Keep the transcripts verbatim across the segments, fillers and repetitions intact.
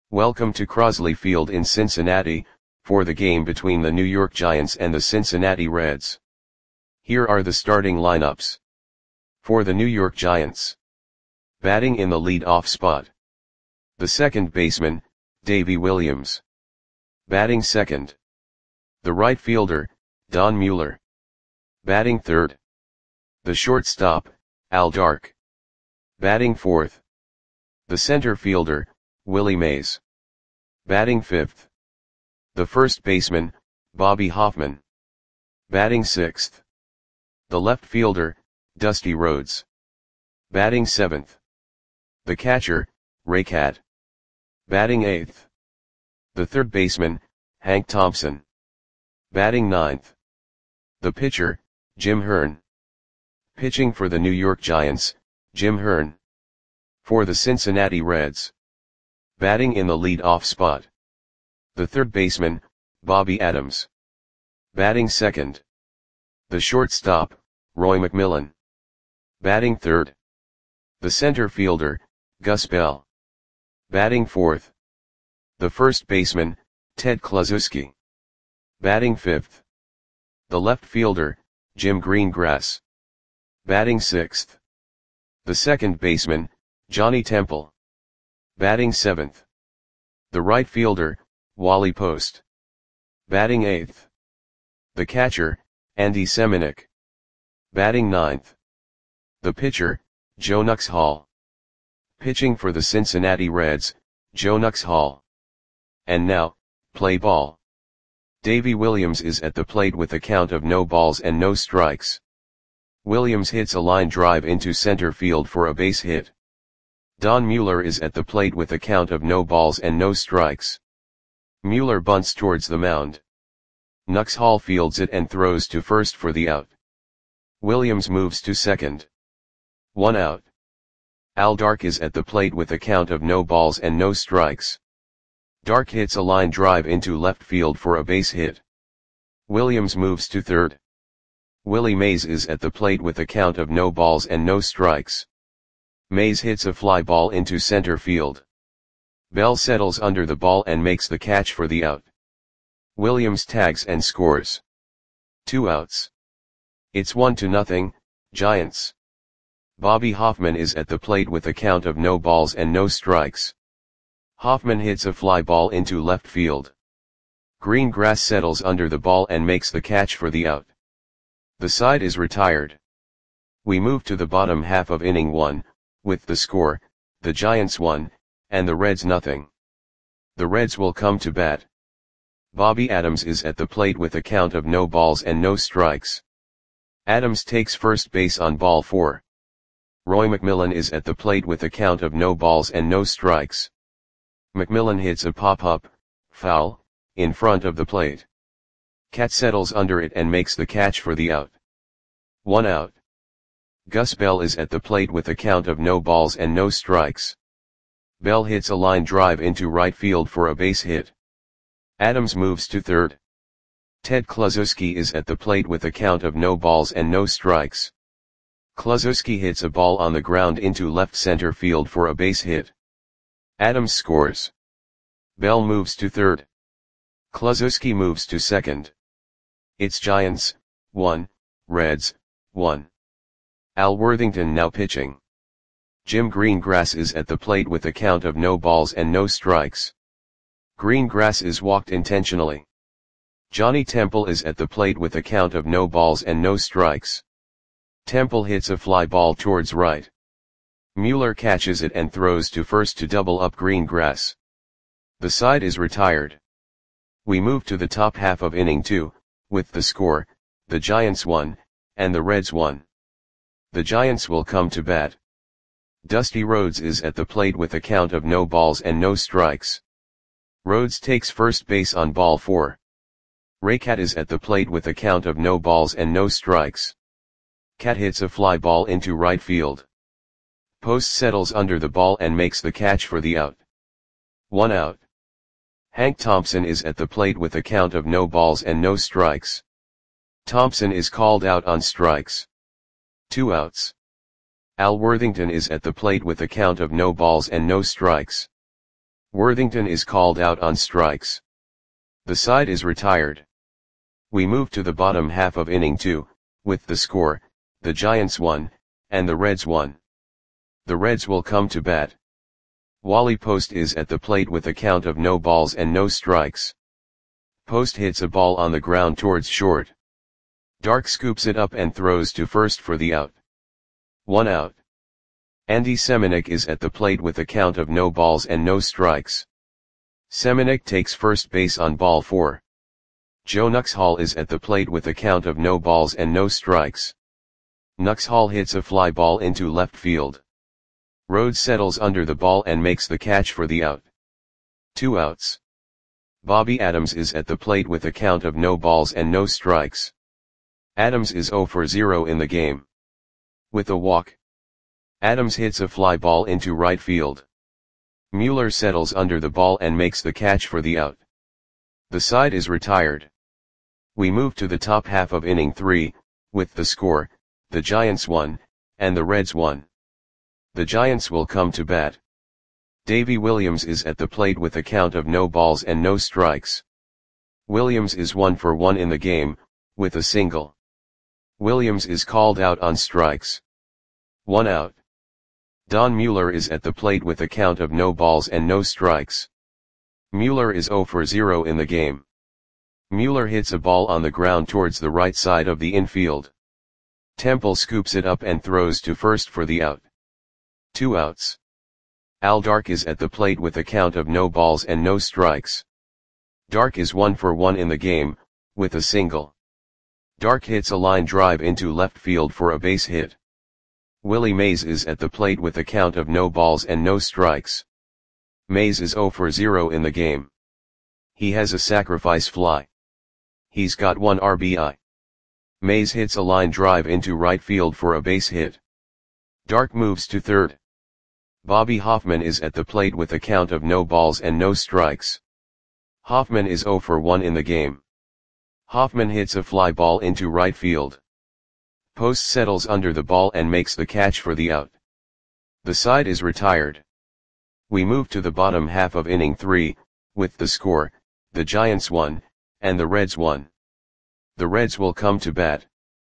Welcome to Crosley Field in Cincinnati, for the game between the New York Giants and the Cincinnati Reds. Here are the starting lineups. For the New York Giants. Batting in the lead-off spot. The second baseman, Davey Williams. Batting second. The right fielder, Don Mueller. Batting third. The shortstop, Al Dark. Batting fourth. The center fielder, Willie Mays. Batting fifth. The first baseman, Bobby Hoffman. Batting sixth. The left fielder, Dusty Rhodes. Batting seventh. The catcher, Ray Cat. Batting eighth. The third baseman, Hank Thompson. Batting ninth. The pitcher, Jim Hearn. Pitching for the New York Giants, Jim Hearn. For the Cincinnati Reds. Batting in the lead-off spot. The third baseman, Bobby Adams. Batting second. The shortstop, Roy McMillan. Batting third. The center fielder, Gus Bell. Batting fourth. The first baseman, Ted Kluszewski. Batting fifth. The left fielder, Jim Greengrass. Batting sixth. The second baseman, Johnny Temple. Batting seventh. The right fielder, Wally Post. Batting eighth. The catcher, Andy Semenuk. Batting ninth. The pitcher, Joe Nuxhall. Pitching for the Cincinnati Reds, Joe Nuxhall. And now, play ball. Davey Williams is at the plate with a count of no balls and no strikes. Williams hits a line drive into center field for a base hit. Don Mueller is at the plate with a count of no balls and no strikes. Mueller bunts towards the mound. Nuxhall fields it and throws to first for the out. Williams moves to second. One out. Al Dark is at the plate with a count of no balls and no strikes. Dark hits a line drive into left field for a base hit. Williams moves to third. Willie Mays is at the plate with a count of no balls and no strikes. Mays hits a fly ball into center field. Bell settles under the ball and makes the catch for the out. Williams tags and scores. Two outs. It's one to nothing, Giants. Bobby Hoffman is at the plate with a count of no balls and no strikes. Hoffman hits a fly ball into left field. Greengrass settles under the ball and makes the catch for the out. The side is retired. We move to the bottom half of inning one, with the score, the Giants one, and the Reds nothing. The Reds will come to bat. Bobby Adams is at the plate with a count of no balls and no strikes. Adams takes first base on ball four. Roy McMillan is at the plate with a count of no balls and no strikes. McMillan hits a pop-up, foul, in front of the plate. Cat settles under it and makes the catch for the out. One out. Gus Bell is at the plate with a count of no balls and no strikes. Bell hits a line drive into right field for a base hit. Adams moves to third. Ted Kluszewski is at the plate with a count of no balls and no strikes. Kluszewski hits a ball on the ground into left center field for a base hit. Adams scores. Bell moves to third. Kluszewski moves to second. It's Giants, one, Reds, one. Al Worthington now pitching. Jim Greengrass is at the plate with a count of no balls and no strikes. Greengrass is walked intentionally. Johnny Temple is at the plate with a count of no balls and no strikes. Temple hits a fly ball towards right. Mueller catches it and throws to first to double up Greengrass. The side is retired. We move to the top half of inning two, with the score, the Giants one, and the Reds one. The Giants will come to bat. Dusty Rhodes is at the plate with a count of no balls and no strikes. Rhodes takes first base on ball four. Ray Cat is at the plate with a count of no balls and no strikes. Cat hits a fly ball into right field. Post settles under the ball and makes the catch for the out. One out. Hank Thompson is at the plate with a count of no balls and no strikes. Thompson is called out on strikes. Two outs. Al Worthington is at the plate with a count of no balls and no strikes. Worthington is called out on strikes. The side is retired. We move to the bottom half of inning two, with the score, the Giants won, and the Reds won. The Reds will come to bat. Wally Post is at the plate with a count of no balls and no strikes. Post hits a ball on the ground towards short. Dark scoops it up and throws to first for the out. One out. Andy Semenuk is at the plate with a count of no balls and no strikes. Semenuk takes first base on ball four. Joe Nuxhall is at the plate with a count of no balls and no strikes. Nuxhall hits a fly ball into left field. Rhodes settles under the ball and makes the catch for the out. Two outs. Bobby Adams is at the plate with a count of no balls and no strikes. Adams is oh for oh in the game. With a walk. Adams hits a fly ball into right field. Mueller settles under the ball and makes the catch for the out. The side is retired. We move to the top half of inning three, with the score, the Giants won, and the Reds won. The Giants will come to bat. Davy Williams is at the plate with a count of no balls and no strikes. Williams is one for one in the game, with a single. Williams is called out on strikes. One out. Don Mueller is at the plate with a count of no balls and no strikes. Mueller is oh for oh in the game. Mueller hits a ball on the ground towards the right side of the infield. Temple scoops it up and throws to first for the out. Two outs. Al Dark is at the plate with a count of no balls and no strikes. Dark is one for one in the game, with a single. Dark hits a line drive into left field for a base hit. Willie Mays is at the plate with a count of no balls and no strikes. Mays is oh for oh in the game. He has a sacrifice fly. He's got one R B I. Mays hits a line drive into right field for a base hit. Dark moves to third. Bobby Hoffman is at the plate with a count of no balls and no strikes. Hoffman is oh for one in the game. Hoffman hits a fly ball into right field. Post settles under the ball and makes the catch for the out. The side is retired. We move to the bottom half of inning three, with the score, the Giants won, and the Reds won. The Reds will come to bat.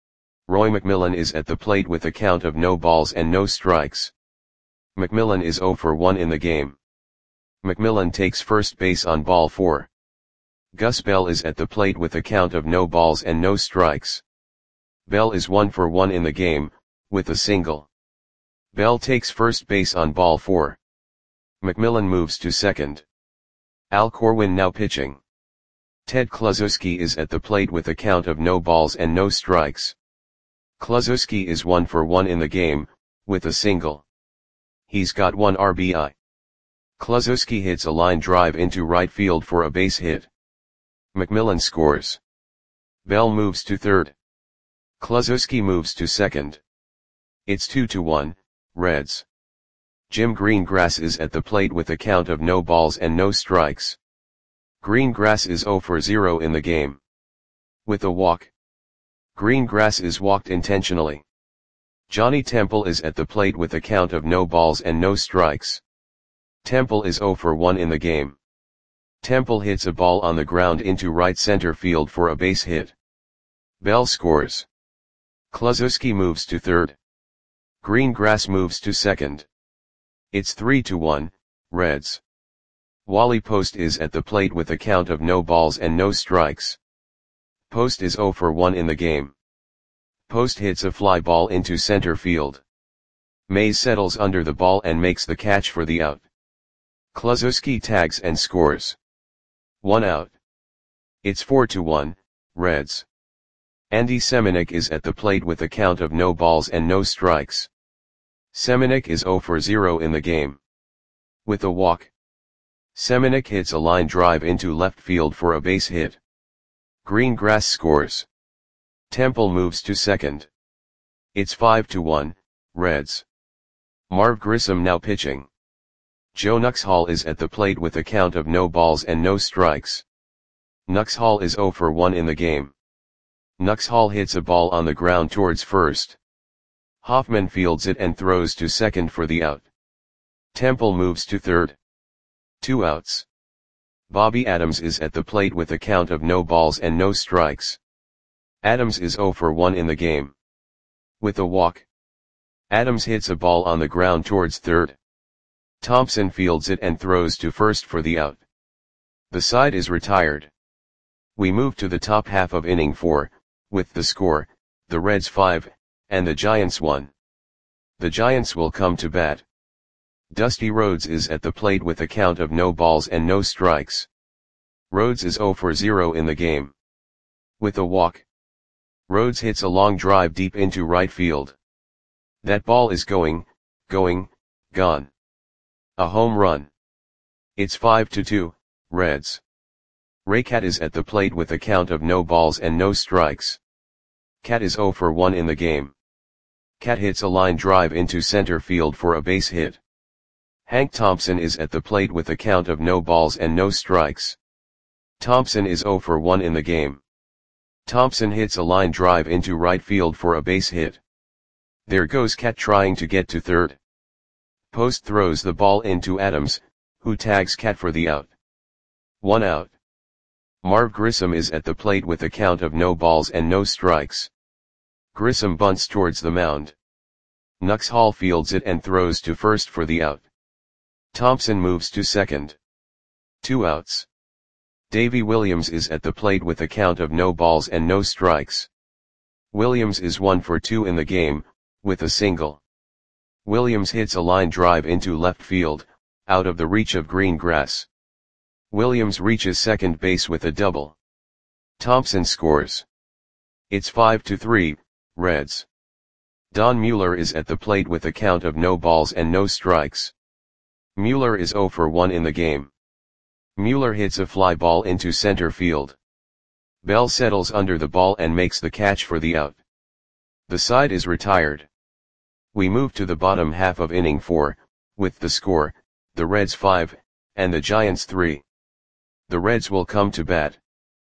Roy McMillan is at the plate with a count of no balls and no strikes. McMillan is oh for one in the game. McMillan takes first base on ball four. Gus Bell is at the plate with a count of no balls and no strikes. Bell is one for one in the game, with a single. Bell takes first base on ball four. McMillan moves to second. Al Corwin now pitching. Ted Kluszewski is at the plate with a count of no balls and no strikes. Kluszewski is one for one in the game, with a single. He's got one R B I. Kluszewski hits a line drive into right field for a base hit. McMillan scores. Bell moves to third. Kluszewski moves to second. It's two to one, Reds. Jim Greengrass is at the plate with a count of no balls and no strikes. Greengrass is oh for oh in the game. With a walk. Greengrass is walked intentionally. Johnny Temple is at the plate with a count of no balls and no strikes. Temple is oh for one in the game. Temple hits a ball on the ground into right center field for a base hit. Bell scores. Kluszewski moves to third. Greengrass moves to second. It's three to one, Reds. Wally Post is at the plate with a count of no balls and no strikes. Post is oh for one in the game. Post hits a fly ball into center field. Mays settles under the ball and makes the catch for the out. Kluszewski tags and scores. One out. It's four to one, Reds. Andy Semenuk is at the plate with a count of no balls and no strikes. Semenuk is oh for oh in the game. With a walk. Semenuk hits a line drive into left field for a base hit. Greengrass scores. Temple moves to second. It's five to one, Reds. Marv Grissom now pitching. Joe Nuxhall is at the plate with a count of no balls and no strikes. Nuxhall is oh for one in the game. Nuxhall hits a ball on the ground towards first. Hoffman fields it and throws to second for the out. Temple moves to third. Two outs. Bobby Adams is at the plate with a count of no balls and no strikes. Adams is oh for one in the game. With a walk. Adams hits a ball on the ground towards third. Thompson fields it and throws to first for the out. The side is retired. We move to the top half of inning four, with the score, the Reds five, and the Giants one. The Giants will come to bat. Dusty Rhodes is at the plate with a count of no balls and no strikes. Rhodes is oh for zero in the game. With a walk. Rhodes hits a long drive deep into right field. That ball is going, going, gone. A home run. It's five to two, Reds. Raycat is at the plate with a count of no balls and no strikes. Cat is oh for one in the game. Cat hits a line drive into center field for a base hit. Hank Thompson is at the plate with a count of no balls and no strikes. Thompson is oh for one in the game. Thompson hits a line drive into right field for a base hit. There goes Cat trying to get to third. Post throws the ball into Adams, who tags Cat for the out. One out. Marv Grissom is at the plate with a count of no balls and no strikes. Grissom bunts towards the mound. Nux Hall fields it and throws to first for the out. Thompson moves to second. Two outs. Davy Williams is at the plate with a count of no balls and no strikes. Williams is one for two in the game, with a single. Williams hits a line drive into left field, out of the reach of green grass. Williams reaches second base with a double. Thompson scores. It's five to three, Reds. Don Mueller is at the plate with a count of no balls and no strikes. Mueller is oh for one in the game. Mueller hits a fly ball into center field. Bell settles under the ball and makes the catch for the out. The side is retired. We move to the bottom half of inning four, with the score, the Reds five, and the Giants three. The Reds will come to bat.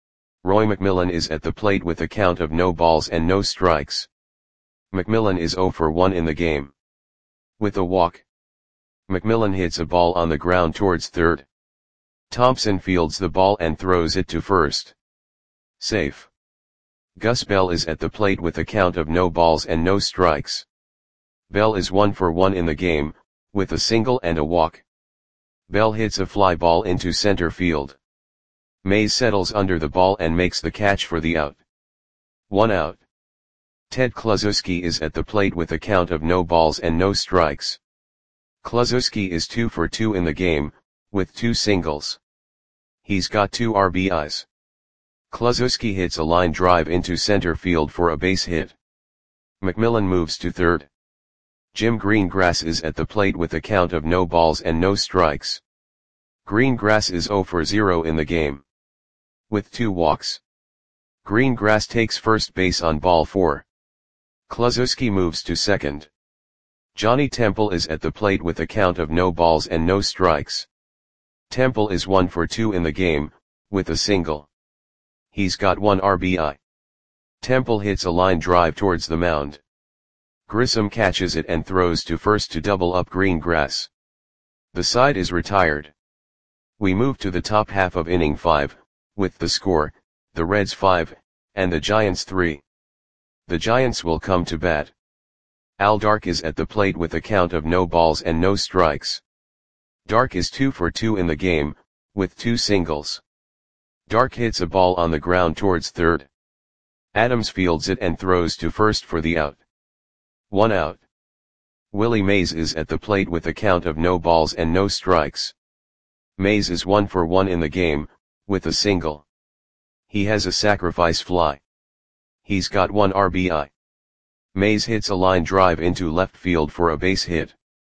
Roy McMillan is at the plate with a count of no balls and no strikes. McMillan is oh for one in the game. With a walk. McMillan hits a ball on the ground towards third. Thompson fields the ball and throws it to first. Safe. Gus Bell is at the plate with a count of no balls and no strikes. Bell is one for one in the game, with a single and a walk. Bell hits a fly ball into center field. Mays settles under the ball and makes the catch for the out. One out. Ted Kluszewski is at the plate with a count of no balls and no strikes. Kluszewski is two for two in the game, with two singles. He's got two R B Is. Kluszewski hits a line drive into center field for a base hit. McMillan moves to third. Jim Greengrass is at the plate with a count of no balls and no strikes. Greengrass is oh for zero in the game. With two walks. Greengrass takes first base on ball four. Kluszewski moves to second. Johnny Temple is at the plate with a count of no balls and no strikes. Temple is one for two in the game, with a single. He's got one R B I. Temple hits a line drive towards the mound. Grissom catches it and throws to first to double up Greengrass. The side is retired. We move to the top half of inning five, with the score, the Reds five, and the Giants three. The Giants will come to bat. Al Dark is at the plate with a count of no balls and no strikes. Dark is two for two in the game, with two singles. Dark hits a ball on the ground towards third. Adams fields it and throws to first for the out. One out. Willie Mays is at the plate with a count of no balls and no strikes. Mays is one for one in the game, with a single. He has a sacrifice fly. He's got one R B I. Mays hits a line drive into left field for a base hit.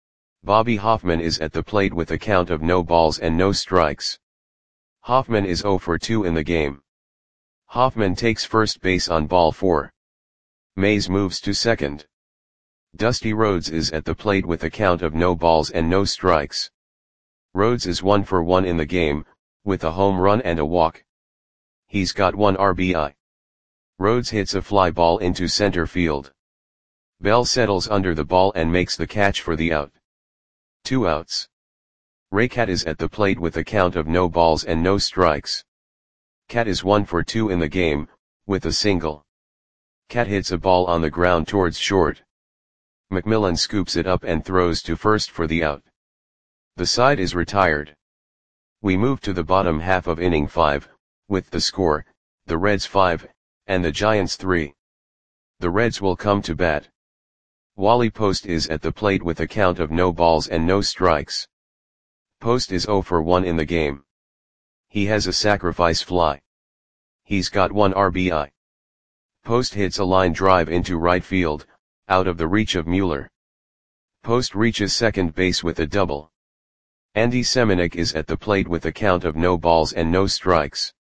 Bobby Hoffman is at the plate with a count of no balls and no strikes. Hoffman is oh for two in the game. Hoffman takes first base on ball four. Mays moves to second. Dusty Rhodes is at the plate with a count of no balls and no strikes. Rhodes is one for one in the game, with a home run and a walk. He's got one R B I. Rhodes hits a fly ball into center field. Bell settles under the ball and makes the catch for the out. Two outs. Raycat is at the plate with a count of no balls and no strikes. Cat is one for two in the game, with a single. Cat hits a ball on the ground towards short. McMillan scoops it up and throws to first for the out. The side is retired. We move to the bottom half of inning five, with the score, the Reds five, and the Giants three. The Reds will come to bat. Wally Post is at the plate with a count of no balls and no strikes. Post is zero for one in the game. He has a sacrifice fly. He's got one R B I. Post hits a line drive into right field, out of the reach of Mueller. Post reaches second base with a double. Andy Semenuk is at the plate with a count of no balls and no strikes.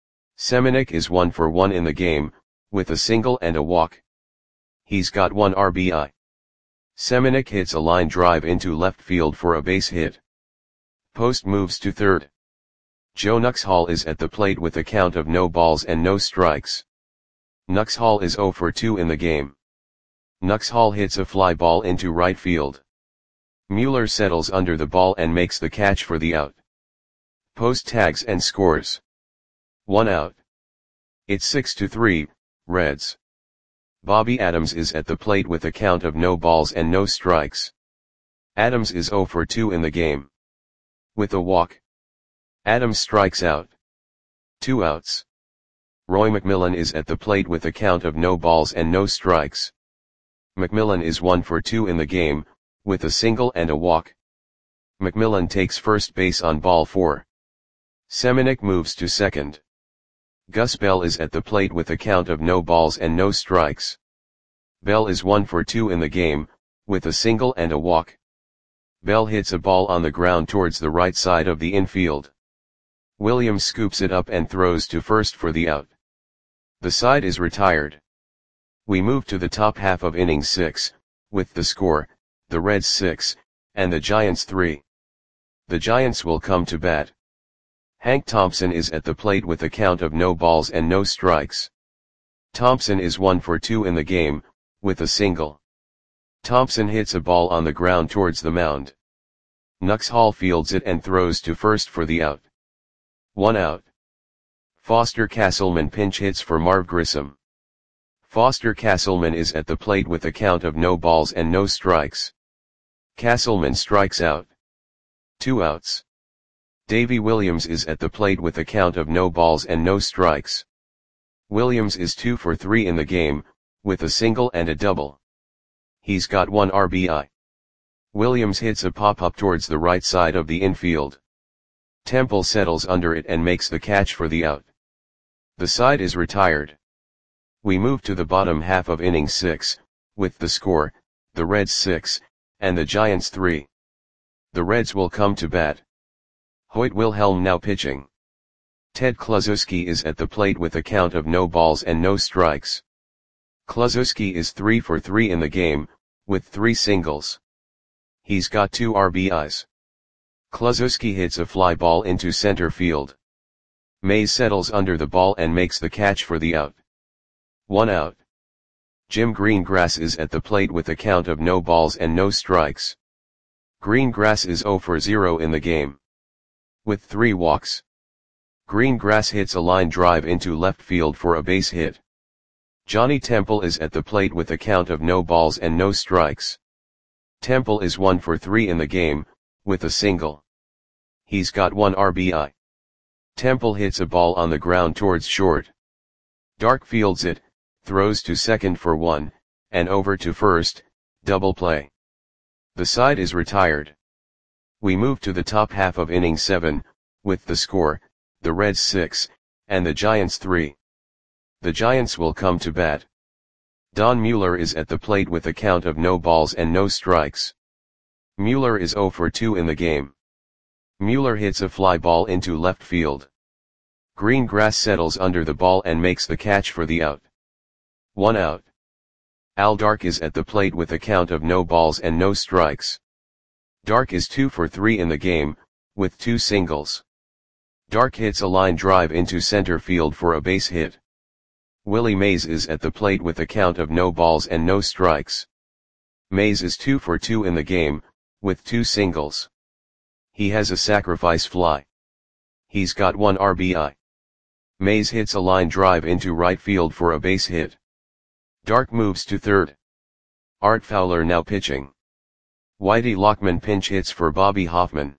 Semenuk is one for one in the game, with a single and a walk. He's got one R B I. Semenuk hits a line drive into left field for a base hit. Post moves to third. Joe Nuxhall is at the plate with a count of no balls and no strikes. Nuxhall is zero for two in the game. Nuxhall hits a fly ball into right field. Mueller settles under the ball and makes the catch for the out. Post tags and scores. One out. It's six to three, Reds. Bobby Adams is at the plate with a count of no balls and no strikes. Adams is zero for two in the game. With a walk. Adams strikes out. Two outs. Roy McMillan is at the plate with a count of no balls and no strikes. McMillan is one for two in the game, with a single and a walk. McMillan takes first base on ball four. Semenuk moves to second. Gus Bell is at the plate with a count of no balls and no strikes. Bell is one for two in the game, with a single and a walk. Bell hits a ball on the ground towards the right side of the infield. Williams scoops it up and throws to first for the out. The side is retired. We move to the top half of inning six, with the score, the Reds six, and the Giants three. The Giants will come to bat. Hank Thompson is at the plate with a count of no balls and no strikes. Thompson is one for two in the game, with a single. Thompson hits a ball on the ground towards the mound. Nuxhall fields it and throws to first for the out. One out. Foster Castleman pinch hits for Marv Grissom. Foster Castleman is at the plate with a count of no balls and no strikes. Castleman strikes out. Two outs. Davy Williams is at the plate with a count of no balls and no strikes. Williams is two for three in the game, with a single and a double. He's got one R B I. Williams hits a pop-up towards the right side of the infield. Temple settles under it and makes the catch for the out. The side is retired. We move to the bottom half of inning six, with the score, the Reds six, and the Giants three. The Reds will come to bat. Hoyt Wilhelm now pitching. Ted Kluszewski is at the plate with a count of no balls and no strikes. Kluszewski is three for three in the game, with three singles. He's got two R B Is. Kluszewski hits a fly ball into center field. Mays settles under the ball and makes the catch for the out. One out. Jim Greengrass is at the plate with a count of no balls and no strikes. Greengrass is zero for zero in the game. With three walks. Greengrass hits a line drive into left field for a base hit. Johnny Temple is at the plate with a count of no balls and no strikes. Temple is one for three in the game, with a single. He's got one R B I. Temple hits a ball on the ground towards short. Dark fields it, throws to second for one, and over to first, double play. The side is retired. We move to the top half of inning seven, with the score, the Reds six, and the Giants three. The Giants will come to bat. Don Mueller is at the plate with a count of no balls and no strikes. Mueller is zero for two in the game. Mueller hits a fly ball into left field. Greengrass settles under the ball and makes the catch for the out. One out. Al Dark is at the plate with a count of no balls and no strikes. Dark is two for three in the game, with two singles. Dark hits a line drive into center field for a base hit. Willie Mays is at the plate with a count of no balls and no strikes. Mays is two for two in the game, with two singles. He has a sacrifice fly. He's got one R B I. Mays hits a line drive into right field for a base hit. Dark moves to third. Art Fowler now pitching. Whitey Lockman pinch hits for Bobby Hoffman.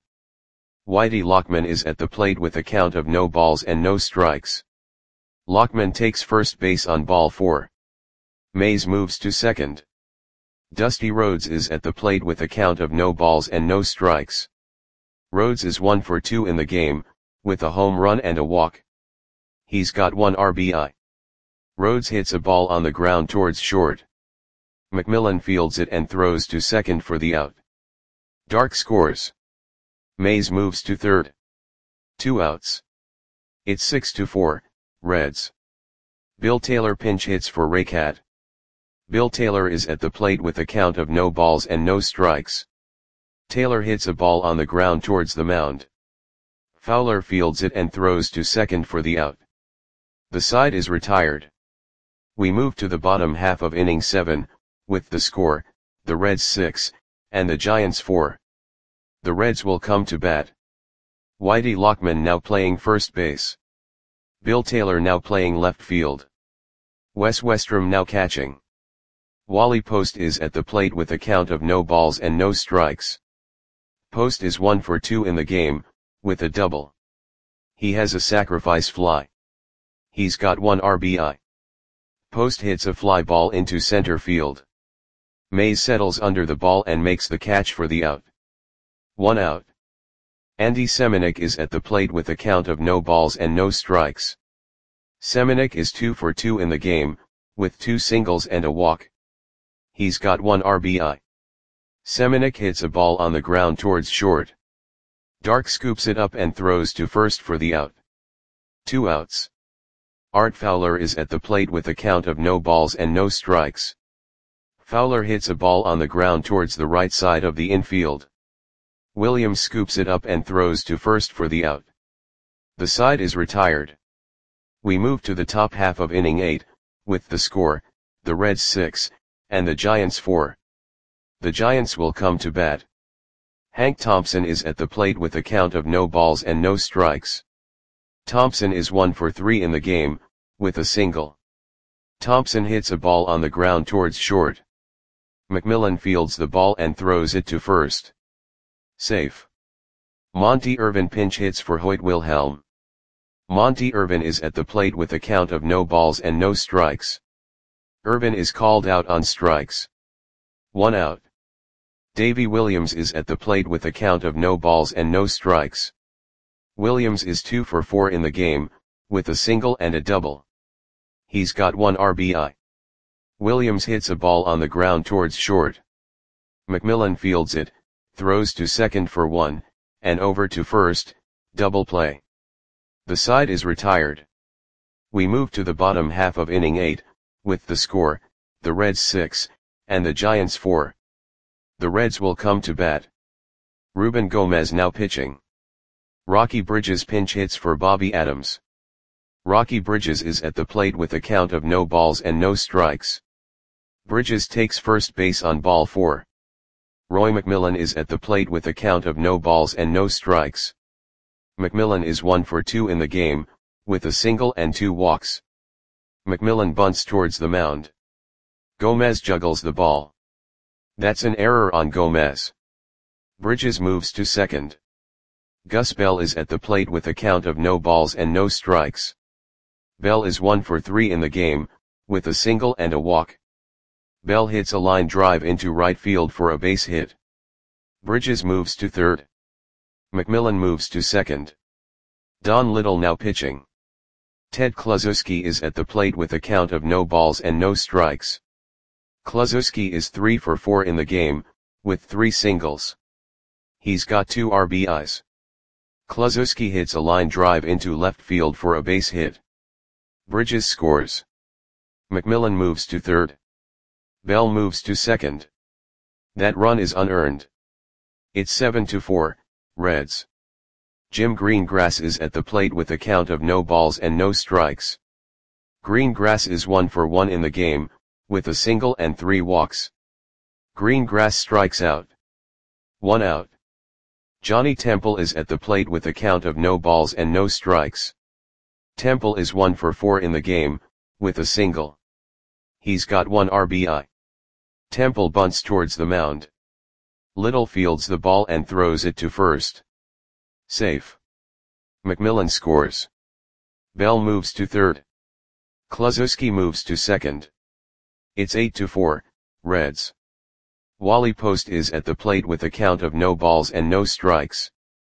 Whitey Lockman is at the plate with a count of no balls and no strikes. Lockman takes first base on ball four. Mays moves to second. Dusty Rhodes is at the plate with a count of no balls and no strikes. Rhodes is one for two in the game, with a home run and a walk. He's got one R B I. Rhodes hits a ball on the ground towards short. McMillan fields it and throws to second for the out. Dark scores. Mays moves to third. Two outs. It's six to four, Reds. Bill Taylor pinch hits for Raycat. Bill Taylor is at the plate with a count of no balls and no strikes. Taylor hits a ball on the ground towards the mound. Fowler fields it and throws to second for the out. The side is retired. We move to the bottom half of inning seven, with the score, the Reds six, and the Giants four. The Reds will come to bat. Whitey Lockman now playing first base. Bill Taylor now playing left field. Wes Westrom now catching. Wally Post is at the plate with a count of no balls and no strikes. Post is one for two in the game, with a double. He has a sacrifice fly. He's got one R B I. Post hits a fly ball into center field. Mays settles under the ball and makes the catch for the out. One out. Andy Semenuk is at the plate with a count of no balls and no strikes. Semenuk is two for two in the game, with two singles and a walk. He's got one R B I. Semenuk hits a ball on the ground towards short. Dark scoops it up and throws to first for the out. Two outs. Art Fowler is at the plate with a count of no balls and no strikes. Fowler hits a ball on the ground towards the right side of the infield. Williams scoops it up and throws to first for the out. The side is retired. We move to the top half of inning eight, with the score, the Reds six, and the Giants four. The Giants will come to bat. Hank Thompson is at the plate with a count of no balls and no strikes. Thompson is one for three in the game, with a single. Thompson hits a ball on the ground towards short. McMillan fields the ball and throws it to first. Safe. Monty Irvin pinch hits for Hoyt Wilhelm. Monty Irvin is at the plate with a count of no balls and no strikes. Irvin is called out on strikes. One out. Davy Williams is at the plate with a count of no balls and no strikes. Williams is two for four in the game, with a single and a double. He's got one R B I. Williams hits a ball on the ground towards short. McMillan fields it, throws to second for one, and over to first, double play. The side is retired. We move to the bottom half of inning eight, with the score, the Reds six, and the Giants four. The Reds will come to bat. Ruben Gomez now pitching. Rocky Bridges pinch hits for Bobby Adams. Rocky Bridges is at the plate with a count of no balls and no strikes. Bridges takes first base on ball four. Roy McMillan is at the plate with a count of no balls and no strikes. McMillan is one for two in the game, with a single and two walks. McMillan bunts towards the mound. Gomez juggles the ball. That's an error on Gomez. Bridges moves to second. Gus Bell is at the plate with a count of no balls and no strikes. Bell is one for three in the game, with a single and a walk. Bell hits a line drive into right field for a base hit. Bridges moves to third. McMillan moves to second. Don Little now pitching. Ted Kluszewski is at the plate with a count of no balls and no strikes. Kluszewski is three for four in the game, with three singles. He's got two R B Is. Kluszewski hits a line drive into left field for a base hit. Bridges scores. McMillan moves to third. Bell moves to second. That run is unearned. It's seven to four, Reds. Jim Greengrass is at the plate with a count of no balls and no strikes. Greengrass is one for one in the game, with a single and three walks. Greengrass strikes out. One out. Johnny Temple is at the plate with a count of no balls and no strikes. Temple is one for four in the game, with a single. He's got one R B I. Temple bunts towards the mound. Little fields the ball and throws it to first. Safe. McMillan scores. Bell moves to third. Kluszewski moves to second. It's eight to four, Reds. Wally Post is at the plate with a count of no balls and no strikes.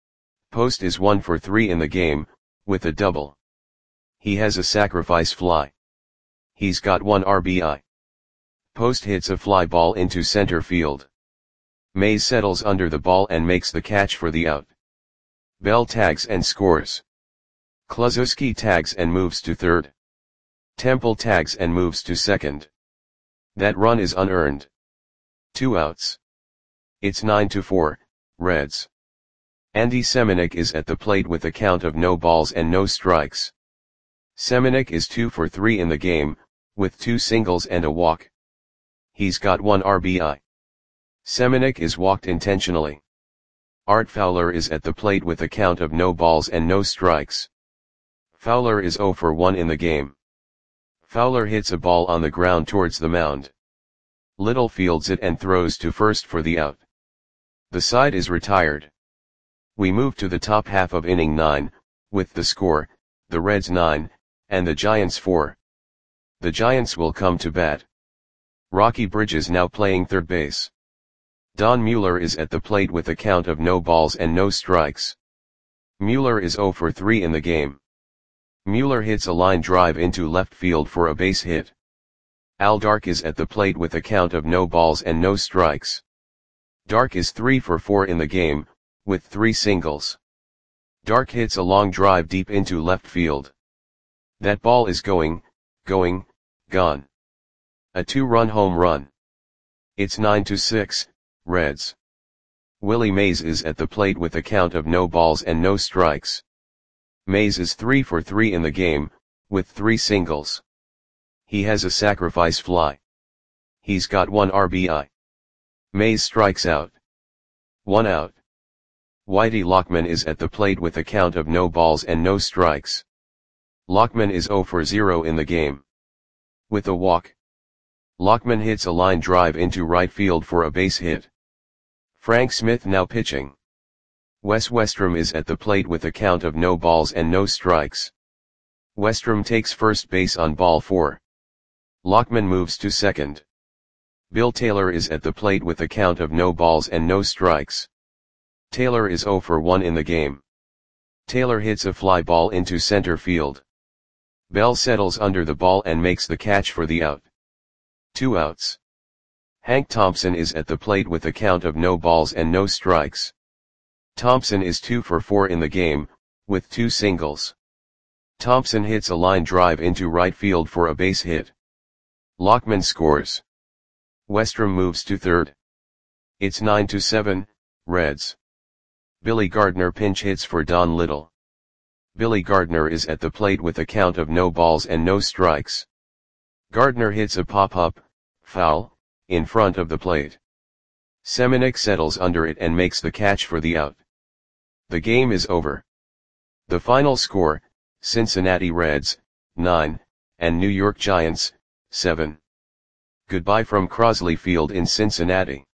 Post is one for three in the game, with a double. He has a sacrifice fly. He's got one R B I. Post hits a fly ball into center field. Mays settles under the ball and makes the catch for the out. Bell tags and scores. Kluszewski tags and moves to third. Temple tags and moves to second. That run is unearned. Two outs. It's nine to four, Reds. Andy Semenuk is at the plate with a count of no balls and no strikes. Semenuk is two for three in the game, with two singles and a walk. He's got one R B I. Semenuk is walked intentionally. Art Fowler is at the plate with a count of no balls and no strikes. Fowler is zero for one in the game. Fowler hits a ball on the ground towards the mound. Little fields it and throws to first for the out. The side is retired. We move to the top half of inning nine, with the score, the Reds nine, and the Giants four. The Giants will come to bat. Rocky Bridges now playing third base. Don Mueller is at the plate with a count of no balls and no strikes. Mueller is zero for three in the game. Mueller hits a line drive into left field for a base hit. Al Dark is at the plate with a count of no balls and no strikes. Dark is three for four in the game, with three singles. Dark hits a long drive deep into left field. That ball is going, going, gone. A two-run home run. It's nine to six, Reds. Willie Mays is at the plate with a count of no balls and no strikes. Mays is three for three in the game, with three singles. He has a sacrifice fly. He's got one R B I. Mays strikes out. One out. Whitey Lockman is at the plate with a count of no balls and no strikes. Lockman is zero for zero in the game. With a walk. Lockman hits a line drive into right field for a base hit. Frank Smith now pitching. Wes Westrom is at the plate with a count of no balls and no strikes. Westrom takes first base on ball four. Lockman moves to second. Bill Taylor is at the plate with a count of no balls and no strikes. Taylor is zero for one in the game. Taylor hits a fly ball into center field. Bell settles under the ball and makes the catch for the out. Two outs. Hank Thompson is at the plate with a count of no balls and no strikes. Thompson is two for four in the game, with two singles. Thompson hits a line drive into right field for a base hit. Lockman scores. Westrom moves to third. It's nine to seven, Reds. Billy Gardner pinch hits for Don Little. Billy Gardner is at the plate with a count of no balls and no strikes. Gardner hits a pop-up, foul, in front of the plate. Semenuk settles under it and makes the catch for the out. The game is over. The final score, Cincinnati Reds, nine, and New York Giants, seven. Goodbye from Crosley Field in Cincinnati.